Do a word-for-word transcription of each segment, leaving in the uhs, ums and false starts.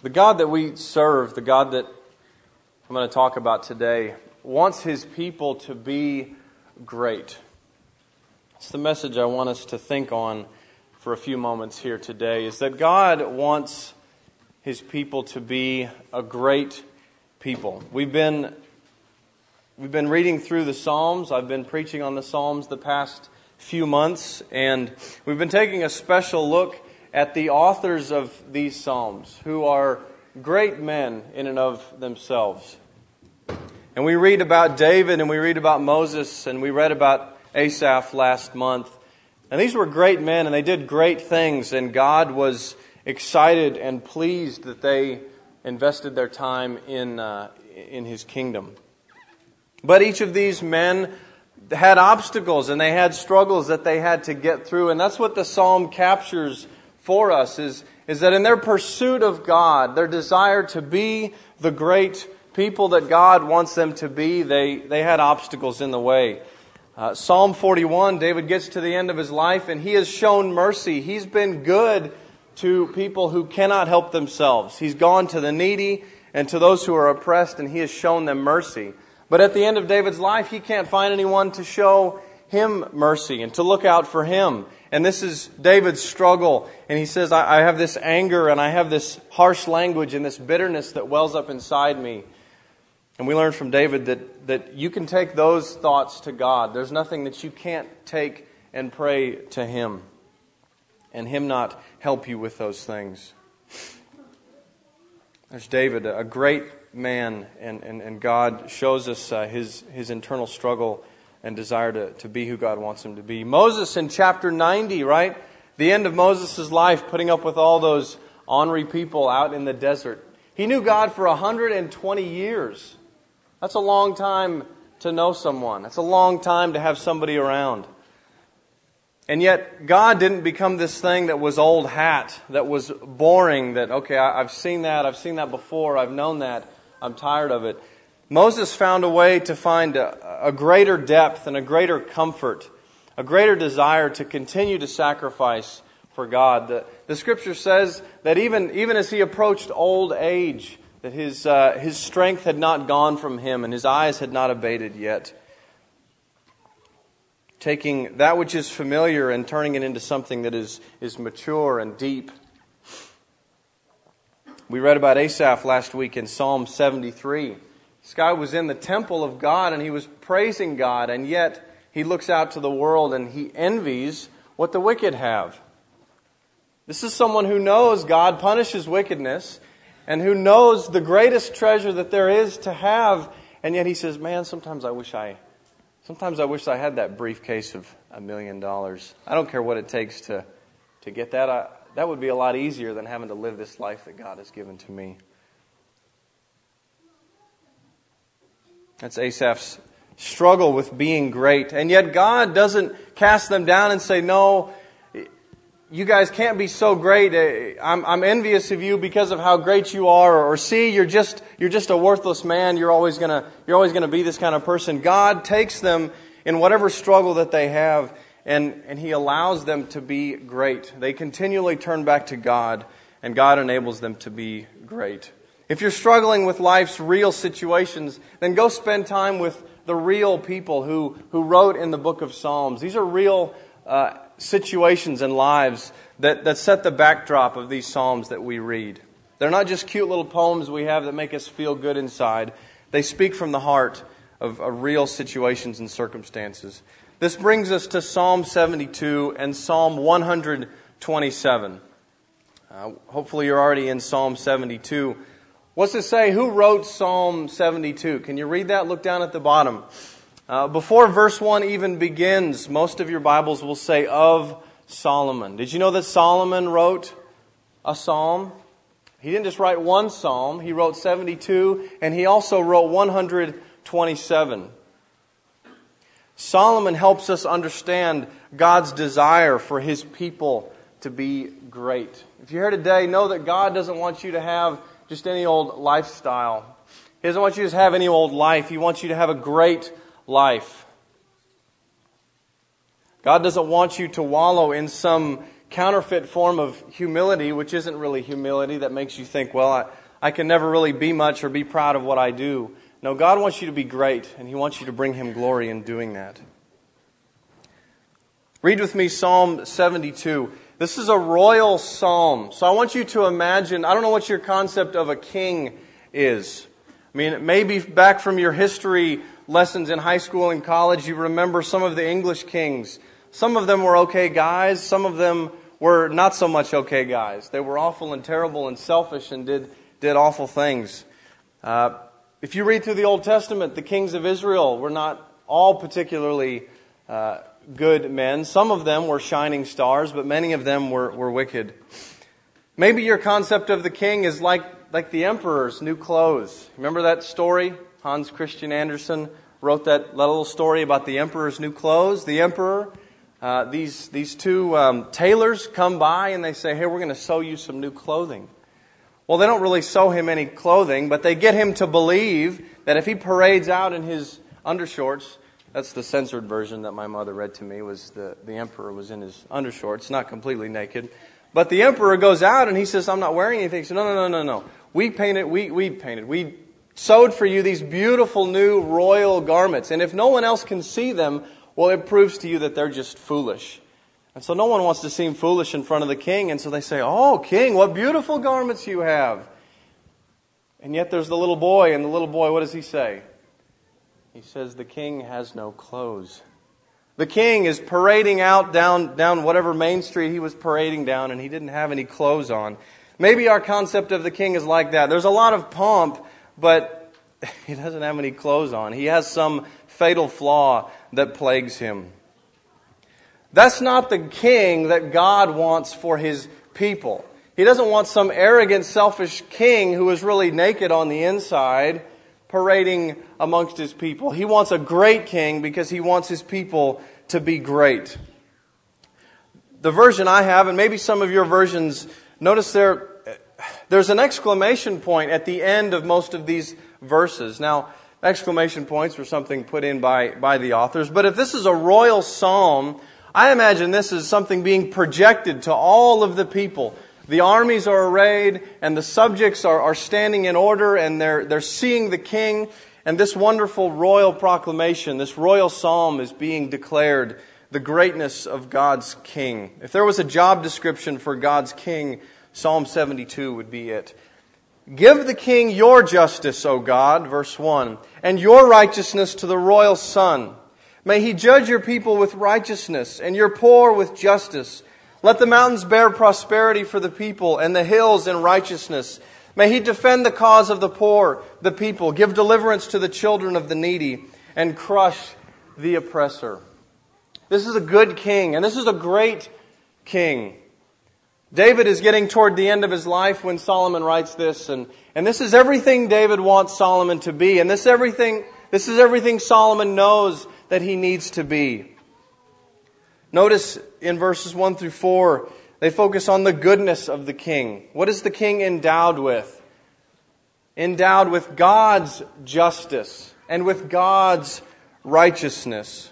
The God that we serve, the God that I'm going to talk about today, wants His people to be great. It's the message I want us to think on for a few moments here today, is that God wants His people to be a great people. We've been we've been reading through the Psalms. I've been preaching on the Psalms the past few months, and we've been taking a special look at the authors of these Psalms, who are great men in and of themselves. And we read about David, and we read about Moses, and we read about Asaph last month. And these were great men, and they did great things, and God was excited and pleased that they invested their time in uh, in His kingdom. But each of these men had obstacles, and they had struggles that they had to get through, and that's what the Psalm captures for us, is, is that in their pursuit of God, their desire to be the great people that God wants them to be, they, they had obstacles in the way. Uh, Psalm forty-one, David gets to the end of his life and he has shown mercy. He's been good to people who cannot help themselves. He's gone to the needy and to those who are oppressed, and he has shown them mercy. But at the end of David's life, he can't find anyone to show him mercy and to look out for him. And this is David's struggle. And he says, I, I have this anger and I have this harsh language and this bitterness that wells up inside me. And we learn from David that, that you can take those thoughts to God. There's nothing that you can't take and pray to Him, and Him not help you with those things. There's David, a great man, and, and, and God shows us uh, his, his internal struggle and desire to, to be who God wants him to be. Moses in chapter ninety, right? The end of Moses' life, putting up with all those ornery people out in the desert. He knew God for one hundred twenty years. That's a long time to know someone. That's a long time to have somebody around. And yet, God didn't become this thing that was old hat, that was boring, that, okay, I've seen that, I've seen that before, I've known that, I'm tired of it. Moses found a way to find a, a greater depth and a greater comfort, a greater desire to continue to sacrifice for God. The, the Scripture says that even, even as he approached old age, that his, uh, his strength had not gone from him and his eyes had not abated yet. Taking that which is familiar and turning it into something that is, is mature and deep. We read about Asaph last week in Psalm seventy-three. This guy was in the temple of God and he was praising God, and yet he looks out to the world and he envies what the wicked have. This is someone who knows God punishes wickedness and who knows the greatest treasure that there is to have, and yet he says, man, sometimes I wish I sometimes I wish I had that briefcase of a million dollars. I don't care what it takes to, to get that. I, that would be a lot easier than having to live this life that God has given to me. That's Asaph's struggle with being great. And yet God doesn't cast them down and say, no, you guys can't be so great. I'm, I'm envious of you because of how great you are. Or, or see, you're just you're just a worthless man. You're always gonna you're always gonna be this kind of person. God takes them in whatever struggle that they have, and, and He allows them to be great. They continually turn back to God, and God enables them to be great. If you're struggling with life's real situations, then go spend time with the real people who, who wrote in the book of Psalms. These are real uh, situations and lives that, that set the backdrop of these Psalms that we read. They're not just cute little poems we have that make us feel good inside. They speak from the heart of, of real situations and circumstances. This brings us to Psalm seventy-two and Psalm one twenty-seven. Uh, hopefully you're already in Psalm seventy-two. What's it say? Who wrote Psalm seventy-two? Can you read that? Look down at the bottom. Uh, before verse one even begins, most of your Bibles will say, of Solomon. Did you know that Solomon wrote a psalm? He didn't just write one psalm. He wrote seventy-two, and he also wrote one twenty-seven. Solomon helps us understand God's desire for His people to be great. If you're here today, know that God doesn't want you to have just any old lifestyle. He doesn't want you to just have any old life. He wants you to have a great life. God doesn't want you to wallow in some counterfeit form of humility, which isn't really humility, that makes you think, well, I, I can never really be much or be proud of what I do. No, God wants you to be great, and He wants you to bring Him glory in doing that. Read with me Psalm seventy-two. This is a royal psalm. So I want you to imagine, I don't know what your concept of a king is. I mean, maybe back from your history lessons in high school and college, you remember some of the English kings. Some of them were okay guys. Some of them were not so much okay guys. They were awful and terrible and selfish and did, did awful things. Uh, if you read through the Old Testament, the kings of Israel were not all particularly uh, good men. Some of them were shining stars, but many of them were, were wicked. Maybe your concept of the king is like, like the emperor's new clothes. Remember that story? Hans Christian Andersen wrote that, that little story about the emperor's new clothes. The emperor, uh, these, these two um, tailors come by and they say, hey, we're going to sew you some new clothing. Well, they don't really sew him any clothing, but they get him to believe that if he parades out in his undershorts, that's the censored version that my mother read to me, was the, the emperor was in his undershorts, not completely naked. But the emperor goes out and he says, I'm not wearing anything. He says, no, no, no, no, no. We painted, we, we painted, we sewed for you these beautiful new royal garments. And if no one else can see them, well, it proves to you that they're just foolish. And so no one wants to seem foolish in front of the king. And so they say, oh, king, what beautiful garments you have. And yet there's the little boy, and the little boy, what does he say? He says, the king has no clothes. The king is parading out down, down whatever main street he was parading down, and he didn't have any clothes on. Maybe our concept of the king is like that. There's a lot of pomp, but he doesn't have any clothes on. He has some fatal flaw that plagues him. That's not the king that God wants for His people. He doesn't want some arrogant, selfish king who is really naked on the inside, parading amongst His people. He wants a great king because He wants His people to be great. The version I have, and maybe some of your versions, notice there, there's an exclamation point at the end of most of these verses. Now, exclamation points were something put in by, by the authors, but if this is a royal psalm, I imagine this is something being projected to all of the people. The armies are arrayed and the subjects are, are standing in order and they're, they're seeing the king. And this wonderful royal proclamation, this royal psalm is being declared the greatness of God's king. If there was a job description for God's king, Psalm seventy-two would be it. Give the king your justice, O God, verse one, and your righteousness to the royal son. May he judge your people with righteousness and your poor with justice. Let the mountains bear prosperity for the people and the hills in righteousness. May He defend the cause of the poor, the people, give deliverance to the children of the needy, and crush the oppressor. This is a good king, and this is a great king. David is getting toward the end of his life when Solomon writes this, and, and this is everything David wants Solomon to be, and this everything this is everything Solomon knows that he needs to be. Notice in verses one through four, they focus on the goodness of the king. What is the king endowed with? Endowed with God's justice and with God's righteousness.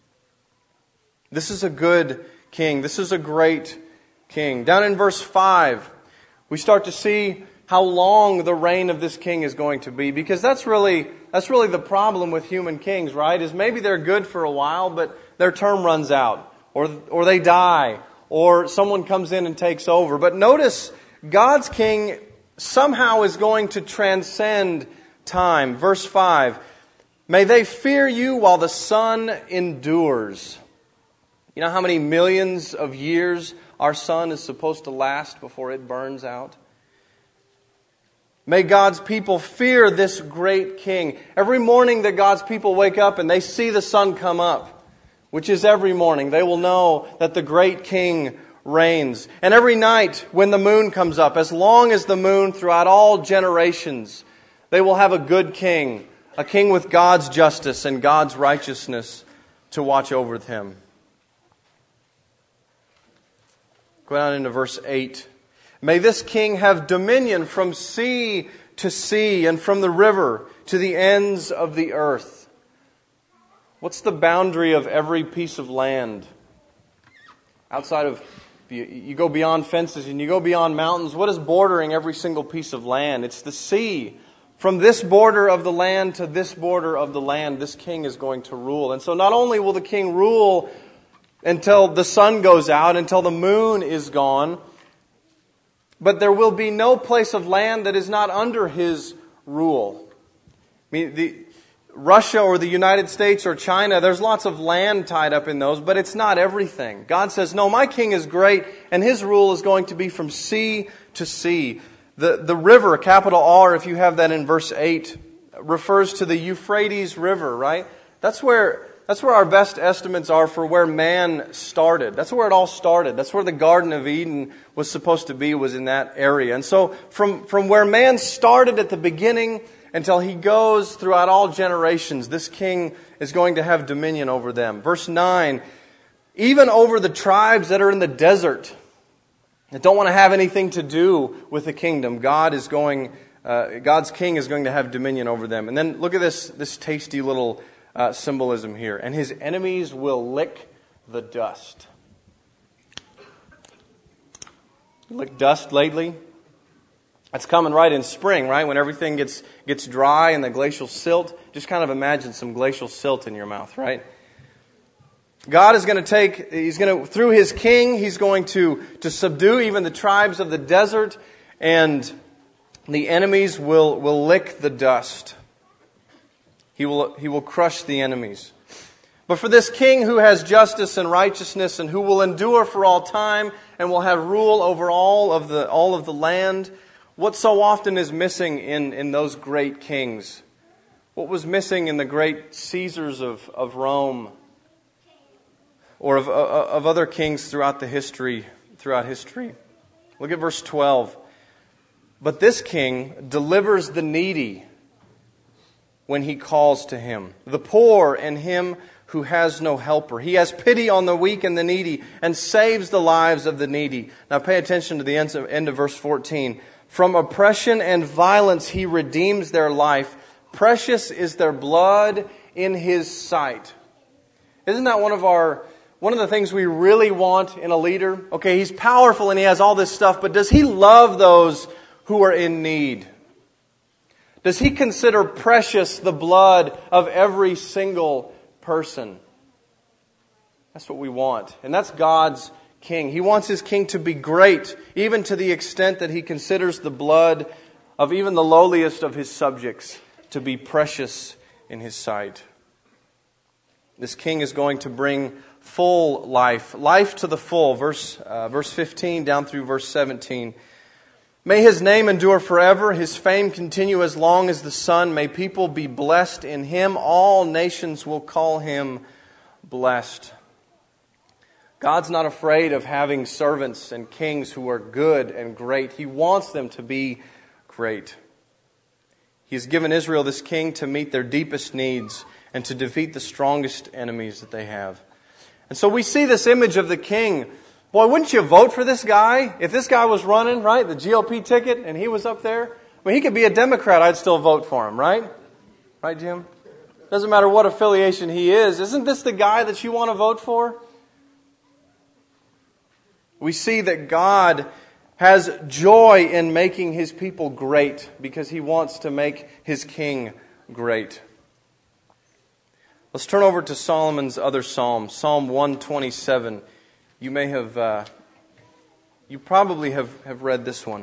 This is a good king. This is a great king. Down in verse five, we start to see how long the reign of this king is going to be, because that's really that's really the problem with human kings, right? Is maybe they're good for a while, but their term runs out, or or they die, or someone comes in and takes over. But notice, God's king somehow is going to transcend time. Verse five, may they fear you while the sun endures. You know how many millions of years our sun is supposed to last before it burns out? May God's people fear this great king. Every morning that God's people wake up and they see the sun come up, which is every morning, they will know that the great king reigns. And every night when the moon comes up, as long as the moon throughout all generations, they will have a good king, a king with God's justice and God's righteousness to watch over them. Go down into verse eight. May this king have dominion from sea to sea and from the river to the ends of the earth. What's the boundary of every piece of land? Outside of You, you go beyond fences and you go beyond mountains. What is bordering every single piece of land? It's the sea. From this border of the land to this border of the land, this king is going to rule. And so not only will the king rule until the sun goes out, until the moon is gone, but there will be no place of land that is not under his rule. I mean, the Russia or the United States or China, there's lots of land tied up in those, but it's not everything. God says, no, my king is great, and his rule is going to be from sea to sea. The, the river, capital R, if you have that in verse eight, refers to the Euphrates River, right? That's where, that's where our best estimates are for where man started. That's where it all started. That's where the Garden of Eden was supposed to be, was in that area. And so from, from where man started at the beginning until he goes throughout all generations, this king is going to have dominion over them. Verse nine, even over the tribes that are in the desert, that don't want to have anything to do with the kingdom, God is going, uh, God's king is going to have dominion over them. And then look at this, this tasty little uh, symbolism here. And his enemies will lick the dust. You lick dust lately? That's coming right in spring, right? When everything gets gets dry and the glacial silt. Just kind of imagine some glacial silt in your mouth, right? God is going to take, He's going to, through His king, He's going to, to subdue even the tribes of the desert, and the enemies will, will lick the dust. He will, he will crush the enemies. But for this king who has justice and righteousness and who will endure for all time and will have rule over all of the, all of the land, what so often is missing in, in those great kings? What was missing in the great Caesars of, of Rome or of, of other kings throughout the history, throughout history? Look at verse twelve. But this king delivers the needy when he calls to him, the poor and him who has no helper. He has pity on the weak and the needy and saves the lives of the needy. Now pay attention to the end of, end of verse fourteen. From oppression and violence he redeems their life. Precious is their blood in his sight. Isn't that one of our one of the things we really want in a leader? Okay, he's powerful and he has all this stuff, but does he love those who are in need? Does he consider precious the blood of every single person? That's what we want. And that's God's king. He wants his king to be great, even to the extent that he considers the blood of even the lowliest of his subjects to be precious in his sight. This king is going to bring full life, life to the full. Verse uh, verse fifteen down through verse seventeen. May his name endure forever, his fame continue as long as the sun. May people be blessed in him. All nations will call him blessed. God's not afraid of having servants and kings who are good and great. He wants them to be great. He's given Israel this king to meet their deepest needs and to defeat the strongest enemies that they have. And so we see this image of the king. Boy, wouldn't you vote for this guy? If this guy was running, right, the G O P ticket, and he was up there, I mean, he could be a Democrat, I'd still vote for him, right? Right, Jim? Doesn't matter what affiliation he is. Isn't this the guy that you want to vote for? We see that God has joy in making His people great because He wants to make His king great. Let's turn over to Solomon's other psalm, Psalm one twenty-seven. You may have, uh, you probably have, have read this one.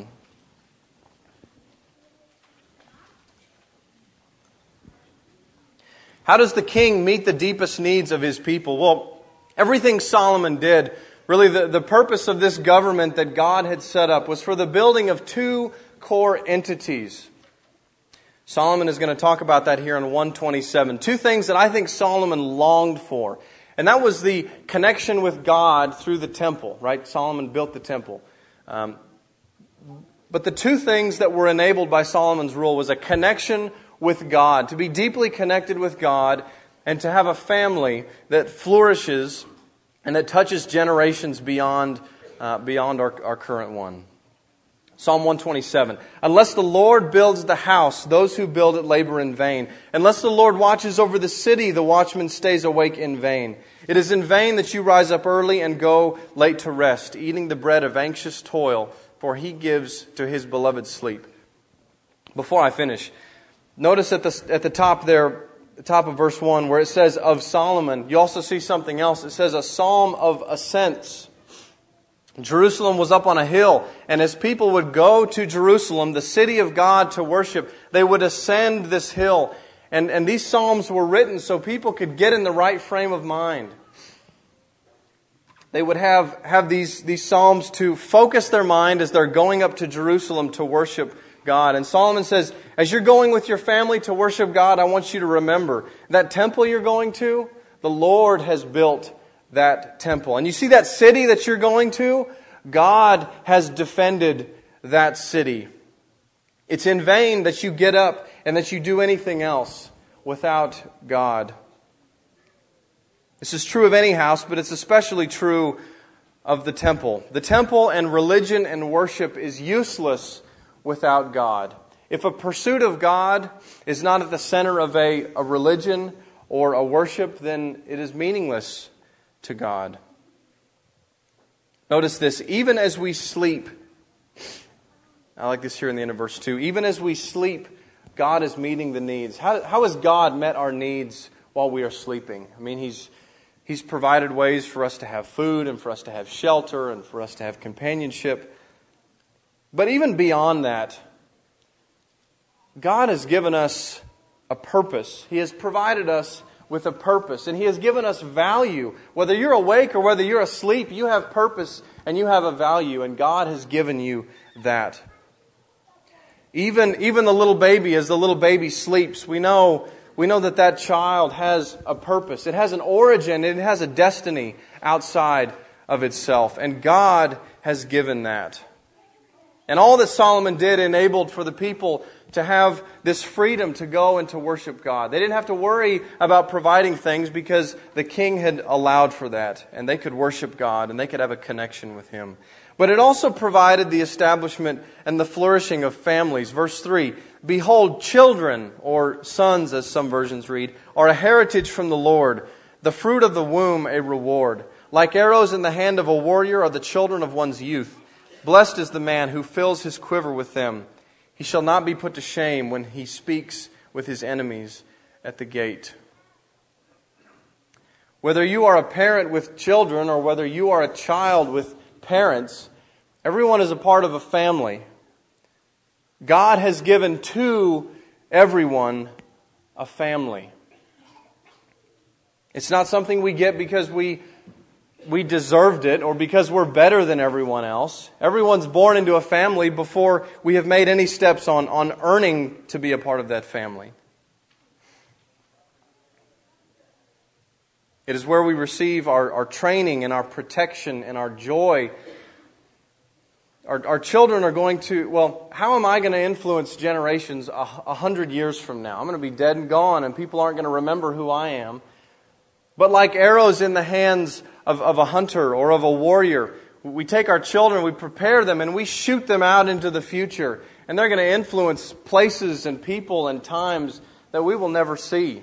How does the king meet the deepest needs of his people? Well, everything Solomon did, really the, the purpose of this government that God had set up was for the building of two core entities. Solomon is going to talk about that here in one twenty-seven. Two things that I think Solomon longed for. And that was the connection with God through the temple, right? Solomon built the temple. Um, but the two things that were enabled by Solomon's rule was a connection with God, to be deeply connected with God, and to have a family that flourishes and that touches generations beyond uh, beyond our, our current one. Psalm one twenty-seven. Unless the Lord builds the house, those who build it labor in vain. Unless the Lord watches over the city, the watchman stays awake in vain. It is in vain that you rise up early and go late to rest, eating the bread of anxious toil, for He gives to His beloved sleep. Before I finish, notice at the, at the top there, the top of verse one, where it says of Solomon, you also see something else. It says a psalm of ascents. Jerusalem was up on a hill, and as people would go to Jerusalem, the city of God, to worship, they would ascend this hill. And, and these psalms were written so people could get in the right frame of mind. They would have, have these, these psalms to focus their mind as they're going up to Jerusalem to worship God. And Solomon says, as you're going with your family to worship God, I want you to remember that temple you're going to, the Lord has built that temple. And you see that city that you're going to? God has defended that city. It's in vain that you get up and that you do anything else without God. This is true of any house, but it's especially true of the temple. The temple and religion and worship is useless without God. If a pursuit of God is not at the center of a, a religion or a worship, then it is meaningless to God. Notice this, even as we sleep, I like this here in the end of verse two, even as we sleep, God is meeting the needs. How, how has God met our needs while we are sleeping? I mean, He's He's provided ways for us to have food and for us to have shelter and for us to have companionship. But even beyond that, God has given us a purpose. He has provided us with a purpose. And He has given us value. Whether you're awake or whether you're asleep, you have purpose and you have a value. And God has given you that. Even, even the little baby, as the little baby sleeps, we know, we know that that child has a purpose. It has an origin. It has a destiny outside of itself. And God has given that. And all that Solomon did enabled for the people to have this freedom to go and to worship God. They didn't have to worry about providing things because the king had allowed for that. And they could worship God and they could have a connection with Him. But it also provided the establishment and the flourishing of families. Verse three, behold, children, or sons as some versions read, are a heritage from the Lord, the fruit of the womb a reward. Like arrows in the hand of a warrior are the children of one's youth. Blessed is the man who fills his quiver with them. He shall not be put to shame when he speaks with his enemies at the gate. Whether you are a parent with children or whether you are a child with parents, everyone is a part of a family. God has given to everyone a family. It's not something we get because we we deserved it or because we're better than everyone else. Everyone's born into a family before we have made any steps on, on earning to be a part of that family. It is where we receive our, our training and our protection and our joy. Our, our children are going to, well, how am I going to influence generations a, a hundred years from now? I'm going to be dead and gone and people aren't going to remember who I am. But like arrows in the hands of, of a hunter or of a warrior, we take our children, we prepare them, and we shoot them out into the future. And they're going to influence places and people and times that we will never see.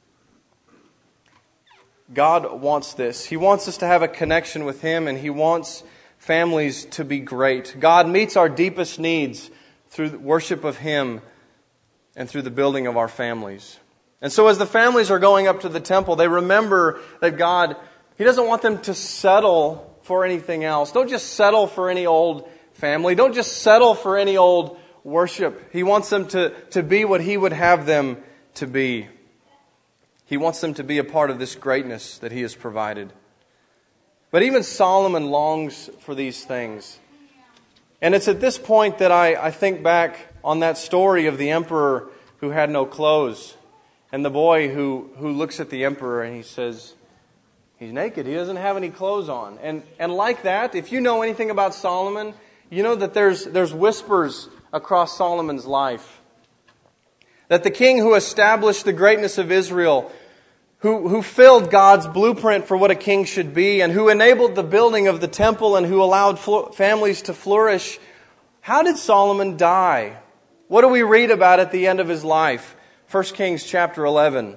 God wants this. He wants us to have a connection with Him, and He wants families to be great. God meets our deepest needs through the worship of Him and through the building of our families. And so as the families are going up to the temple, they remember that God, He doesn't want them to settle for anything else. Don't just settle for any old family. Don't just settle for any old worship. He wants them to, to be what He would have them to be. He wants them to be a part of this greatness that He has provided. But even Solomon longs for these things. And it's at this point that I, I think back on that story of the emperor who had no clothes. And the boy who, who looks at the emperor and he says, he's naked. He doesn't have any clothes on. And and like that, if you know anything about Solomon, you know that there's there's whispers across Solomon's life. That the king who established the greatness of Israel, who, who filled God's blueprint for what a king should be, and who enabled the building of the temple and who allowed fl- families to flourish, How did Solomon die? What do we read about at the end of his life? First Kings chapter eleven.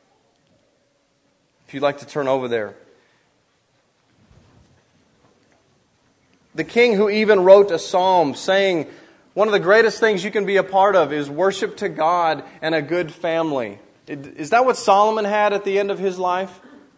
If you'd like to turn over there. The king who even wrote a psalm saying, one of the greatest things you can be a part of is worship to God and a good family. Is that what Solomon had at the end of his life?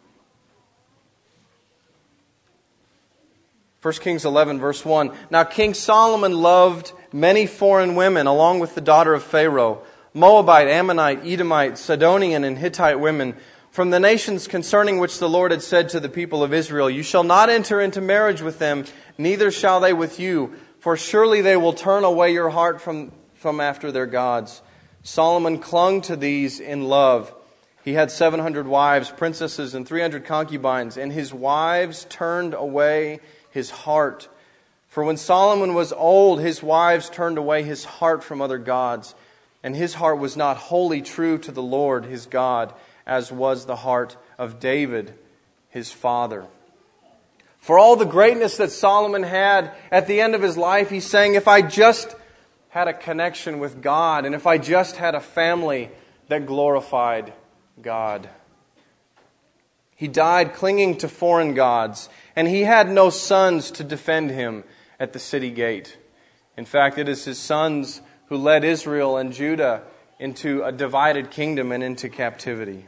First Kings eleven verse one. Now King Solomon loved many foreign women along with the daughter of Pharaoh, Moabite, Ammonite, Edomite, Sidonian, and Hittite women, from the nations concerning which the Lord had said to the people of Israel, you shall not enter into marriage with them, neither shall they with you, for surely they will turn away your heart from, from after their gods. Solomon clung to these in love. He had seven hundred wives, princesses, and three hundred concubines, and his wives turned away his heart. For when Solomon was old, his wives turned away his heart from other gods, and his heart was not wholly true to the Lord his God, as was the heart of David, his father. For all the greatness that Solomon had at the end of his life, he's saying, if I just had a connection with God, and if I just had a family that glorified God. He died clinging to foreign gods, and he had no sons to defend him at the city gate. In fact, it is his sons who led Israel and Judah into a divided kingdom and into captivity.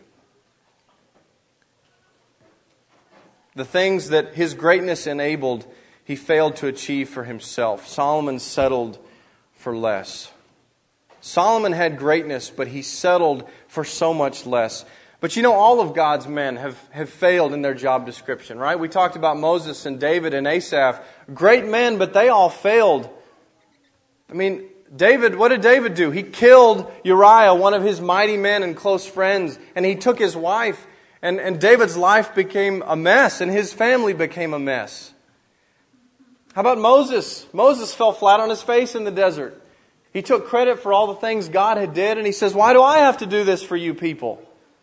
The things that his greatness enabled, he failed to achieve for himself. Solomon settled for less. Solomon had greatness, but he settled for so much less. But you know, all of God's men have, have failed in their job description, right? We talked about Moses and David and Asaph. Great men, but they all failed. I mean, David, what did David do? He killed Uriah, one of his mighty men and close friends, and he took his wife. And, and David's life became a mess, and his family became a mess. How about Moses? Moses fell flat on his face in the desert. He took credit for all the things God had did, and he says, why do I have to do this for you people?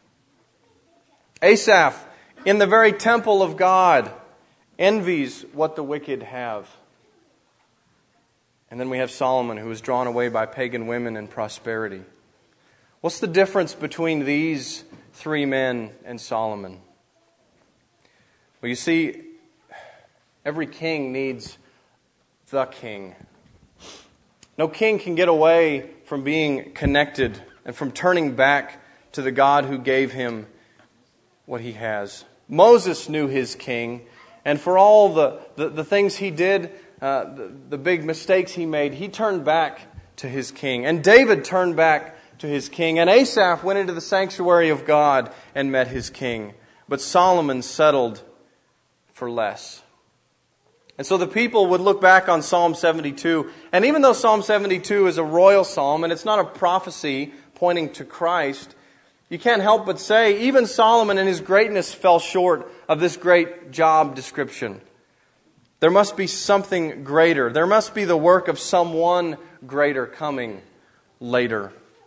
Asaph, in the very temple of God, envies what the wicked have. And then we have Solomon, who was drawn away by pagan women and prosperity. What's the difference between these three men and Solomon? Well, you see, every king needs the king. No king can get away from being connected and from turning back to the God who gave him what he has. Moses knew his king, and for all the, the, the things he did, uh, the, the big mistakes he made, he turned back to his king. And David turned back to his king. And Asaph went into the sanctuary of God and met his king. But Solomon settled for less. And so the people would look back on Psalm seventy-two. And even though Psalm seventy-two is a royal psalm, and it's not a prophecy pointing to Christ, you can't help but say, even Solomon in his greatness fell short of this great job description. There must be something greater. There must be the work of someone greater coming later.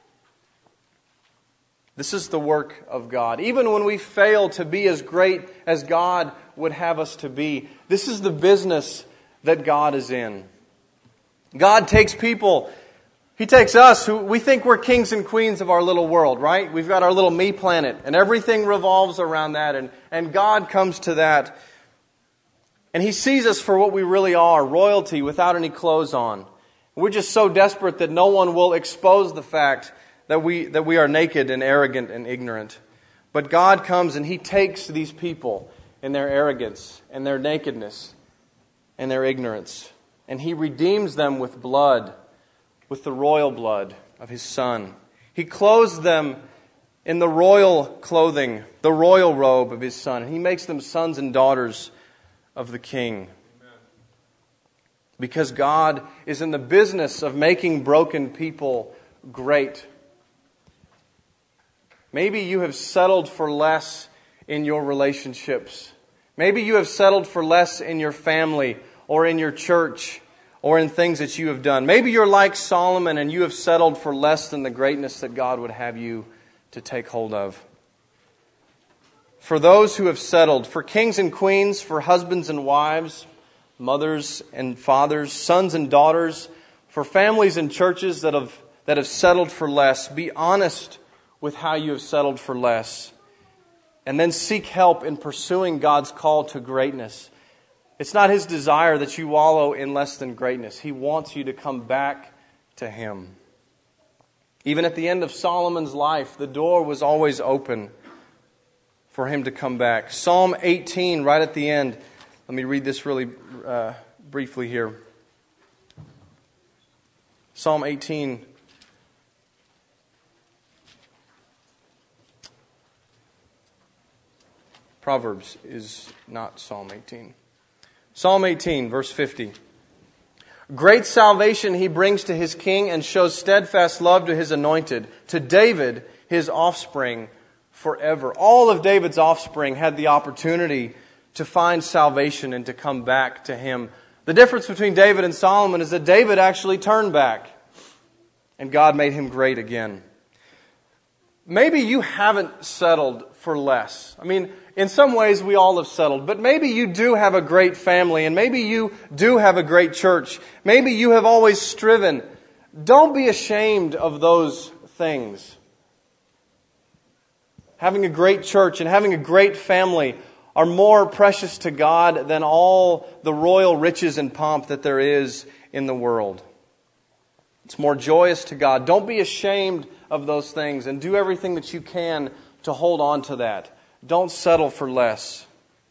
This is the work of God. Even when we fail to be as great as God would have us to be, this is the business that God is in. God takes people, He takes us, who we think we're kings and queens of our little world, right? We've got our little me planet, and everything revolves around that, and, and God comes to that. And He sees us for what we really are, royalty without any clothes on. We're just so desperate that no one will expose the fact that we that we are naked and arrogant and ignorant. But God comes and He takes these people in their arrogance and their nakedness and their ignorance, and He redeems them with blood, with the royal blood of His Son. He clothes them in the royal clothing, the royal robe of His Son, and He makes them sons and daughters of the King. Because God is in the business of making broken people great. Maybe you have settled for less in your relationships. Maybe you have settled for less in your family or in your church or in things that you have done. Maybe you're like Solomon and you have settled for less than the greatness that God would have you to take hold of. For those who have settled, for kings and queens, for husbands and wives, mothers and fathers, sons and daughters, For families and churches that have that have settled for less, be honest with how you have settled for less. And then seek help in pursuing God's call to greatness. It's not His desire that you wallow in less than greatness. He wants you to come back to Him. Even at the end of Solomon's life, the door was always open for him to come back. Psalm eighteen, right at the end. Let me read this really uh, briefly here. Psalm eighteen. Proverbs is not Psalm eighteen. Psalm eighteen, verse fifty. Great salvation He brings to His king and shows steadfast love to His anointed, to David, His offspring, forever. All of David's offspring had the opportunity to find salvation and to come back to Him. The difference between David and Solomon is that David actually turned back and God made him great again. Maybe you haven't settled for less. I mean, in some ways we all have settled, but maybe you do have a great family and maybe you do have a great church. Maybe you have always striven. Don't be ashamed of those things. Having a great church and having a great family are more precious to God than all the royal riches and pomp that there is in the world. It's more joyous to God. Don't be ashamed of those things and do everything that you can to hold on to that. Don't settle for less.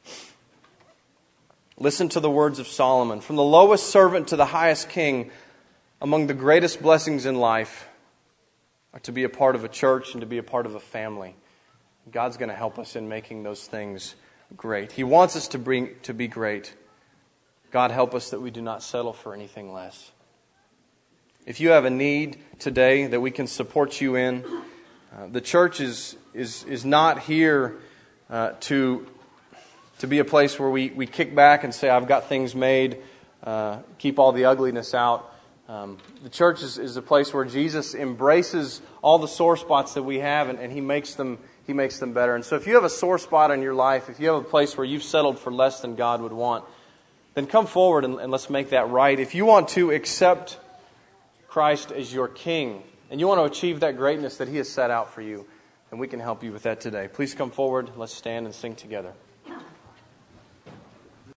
Listen to the words of Solomon. From the lowest servant to the highest king, among the greatest blessings in life are to be a part of a church and to be a part of a family. God's going to help us in making those things great. He wants us to bring to be great. God, help us that we do not settle for anything less. If you have a need today that we can support you in, uh, the church is is is not here uh, to to be a place where we, we kick back and say, I've got things made, uh, keep all the ugliness out. Um, the church is, is a place where Jesus embraces all the sore spots that we have and, and He makes them He makes them better. And so if you have a sore spot in your life, if you have a place where you've settled for less than God would want, then come forward and, and let's make that right. If you want to accept Christ as your King, and you want to achieve that greatness that He has set out for you, then we can help you with that today. Please come forward. Let's stand and sing together.